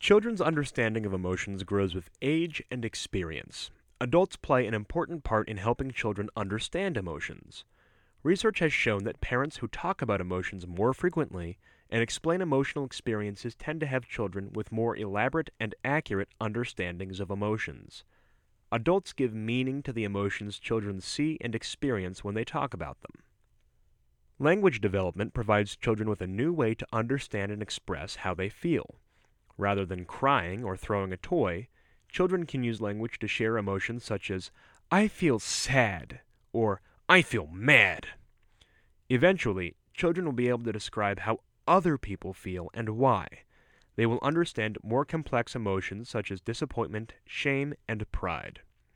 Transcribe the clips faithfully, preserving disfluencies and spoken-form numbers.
Children's understanding of emotions grows with age and experience. Adults play an important part in helping children understand emotions. Research has shown that parents who talk about emotions more frequently and explain emotional experiences tend to have children with more elaborate and accurate understandings of emotions. Adults give meaning to the emotions children see and experience when they talk about them. Language development provides children with a new way to understand and express how they feel. Rather than crying or throwing a toy, children can use language to share emotions such as, "I feel sad," or "I feel mad." Eventually, children will be able to describe how other people feel and why. They will understand more complex emotions such as disappointment, shame, and pride.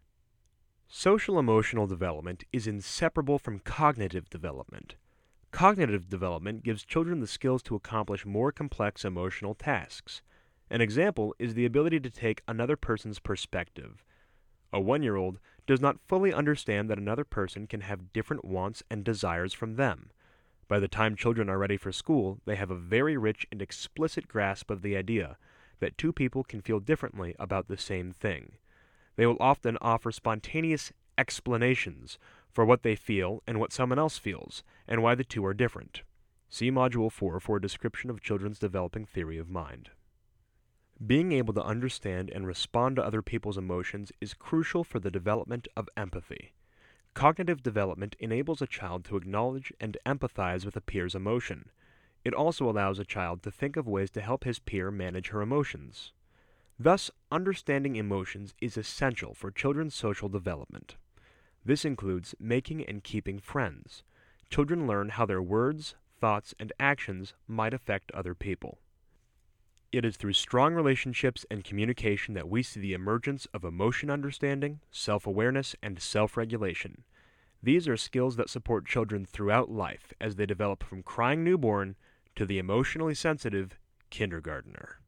Social emotional development is inseparable from cognitive development. Cognitive development gives children the skills to accomplish more complex emotional tasks. An example is the ability to take another person's perspective. A one-year-old does not fully understand that another person can have different wants and desires from them. By the time children are ready for school, they have a very rich and explicit grasp of the idea that two people can feel differently about the same thing. They will often offer spontaneous explanations for what they feel and what someone else feels, and why the two are different. See Module four for a description of children's developing theory of mind. Being able to understand and respond to other people's emotions is crucial for the development of empathy. Cognitive development enables a child to acknowledge and empathize with a peer's emotion. It also allows a child to think of ways to help his peer manage her emotions. Thus, understanding emotions is essential for children's social development. This includes making and keeping friends. Children learn how their words, thoughts, and actions might affect other people. It is through strong relationships and communication that we see the emergence of emotion understanding, self-awareness, and self-regulation. These are skills that support children throughout life as they develop from crying newborn to the emotionally sensitive kindergartner.